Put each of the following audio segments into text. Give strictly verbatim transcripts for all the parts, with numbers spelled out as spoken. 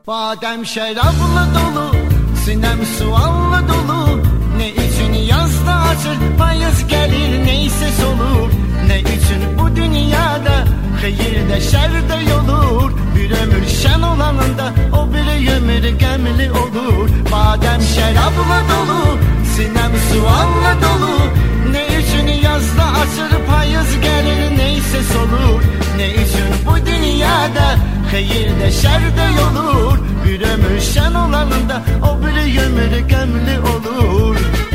Badem şərablı dolu, sinem suallı dolu. Ne için yazda açır, payız gelir, neyse solur. Ne için bu dünyada hayırda şerde yolur. Bir ömür şen olanında o bir ömür gemli olur. Badem şərablı dolu, sinem suallı dolu. Ne için yazda açır, payız gelir, neyse solur. Ne için bu dünyada hayırda şerde yolur. Bir ömür şen olanında o bir ömür gemli olur.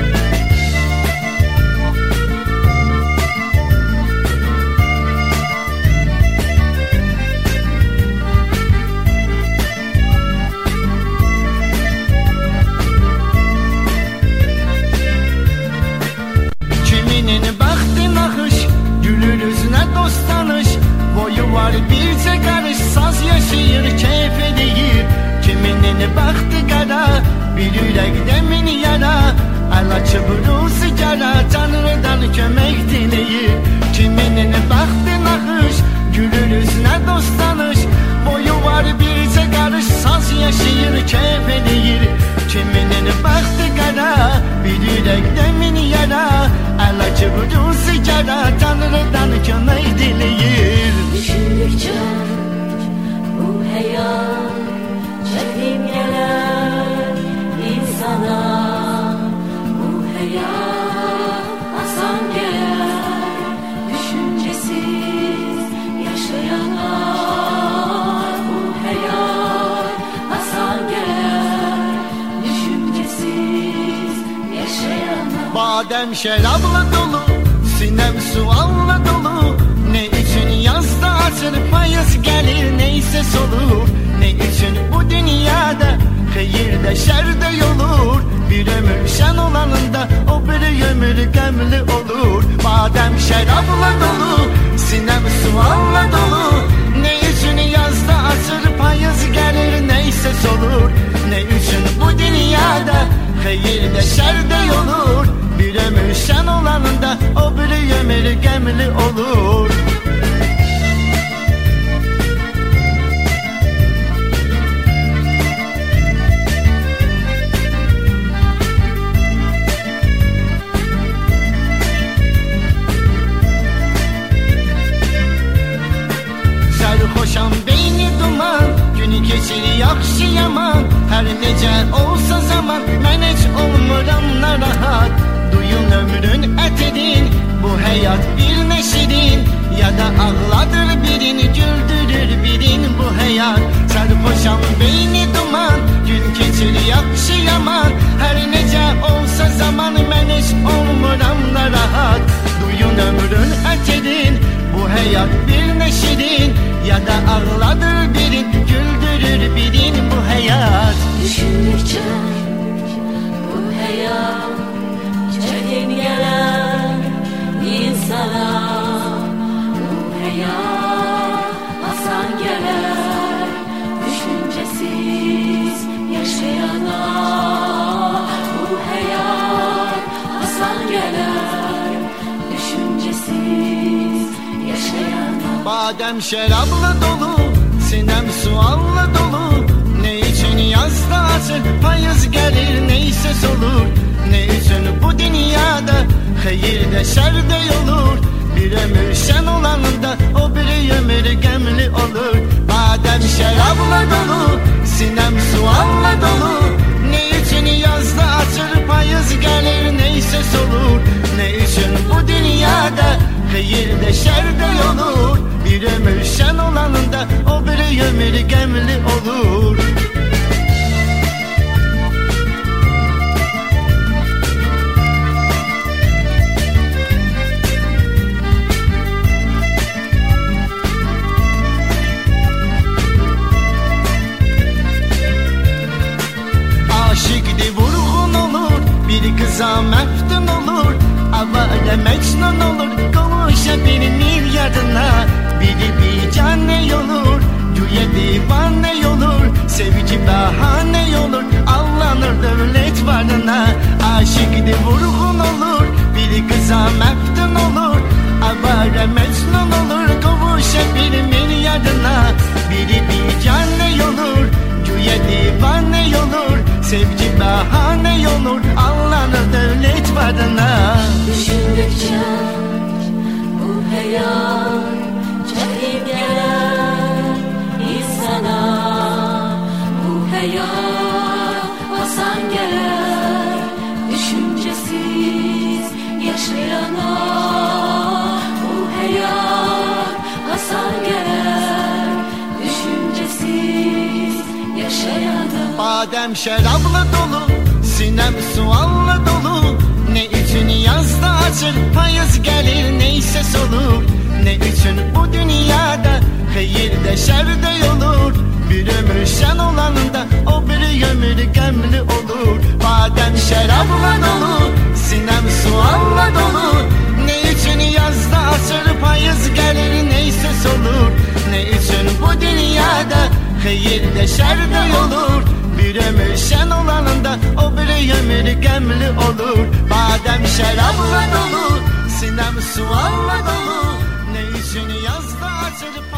Kiminin bahtı nakış, gülünüzüne dost tanış. Boyu var birce karış, saz yaşayır, keyif edeyir. Kiminin bahtı kara, bir yürek demin yara. El açıp ruzi kara, Tanrı'dan kömek dileyir. Kiminin bahtı nakış, gülünüzüne dost tanış. Boyu var birce karış, saz yaşayır, keyif edeyir. Kiminin bahtı kara, bir yürek demin yara. El açıp ruzi kara, Tanrı'dan kömek dileyir. Düşündükçe bu hayat çetin gelir insana. Bu hayat asan gelir düşüncesiz yaşayana. Bu hayat asan gelir düşüncesiz yaşayana. Badem şərablı dolu, sinem suallı dolu. Ne için yazda açır, payız gelir, neyse solur. Ne için bu dünyada hayırda şerde yolur. Bir ömür şen olanında o bir ömür gemli olur. Badem şərablı dolu, sinem suallı dolu. Ne için yazda açır, payız gelir, neyse solur. Ne için bu dünyada hayırda şerde yolur. Bir ömür şen olanında o bir ömür gemli olur. Sarhoşam beyni duman, günü keçir yaxşı yaman. Her necə olsa zaman, mən heç olmuram narahat. Duyun ömrün ətedin, bu hayat bir neşidin. Ya da ağladır birini, güldürür birin bu hayat. Sarhoşam beyni duman, gün keçir yaxşı yaman. Her necə olsa zaman, mən heç olmuram narahat. Duyun ömrün ətedin, bu hayat bir neşidin. Ya da ağladır birin, güldürür birin bu hayat. Düşündükçe bu hayat çetin gelir insana. Bu hayat asan gelir düşüncesiz yaşayana. Bu hayat asan gelir düşüncesiz yaşayana. Badem şərablı dolu, sinem suallı dolu. Ne için yazda açır, payız gelir, neyse solur. Ne için bu dünyada hayırda şerde yolur. Bir ömür şen olanında o bir ömür gemli olur. Badem şərablı dolu, sinem suallı dolu. Ne için yazda açır, payız gelir, neyse solur. Ne için bu dünyada hayırda şerde yolur. Bir ömür şen olanında o bir ömür gemli olur. Aşıkdı vurgun olur, bir kıza meftun olur. Avare mecnun olur, kavuşabilir yardına. Biri bir cane olur, güye divane olur. Sevgi Sevgi bahane olur, Allah'ın devlet varına. Düşündükçe bu hayal çekip gelir insana. Bu hayal Hasan gelir düşüncesiz yaşayana. Bu hayal Hasan gelir düşüncesiz yaşayana. Badem şarapla dolu, sinem sualla dolu. Ne için yazda açır, payız gelir neyse solur. Ne için bu dünyada hayır de şer de olur. Bir ömür şen olanında o bir ömür gemli olur. Badem şarapla dolu, sinem sualla dolu. Ne için yazda açır, payız gelir neyse solur. Ne için bu dünyada hayır de şer de olur. Bir ömür şen olanında o bir ömür gemli olur. Badem şarapla dolu, sinem sualla dolu. Ne için yazda açır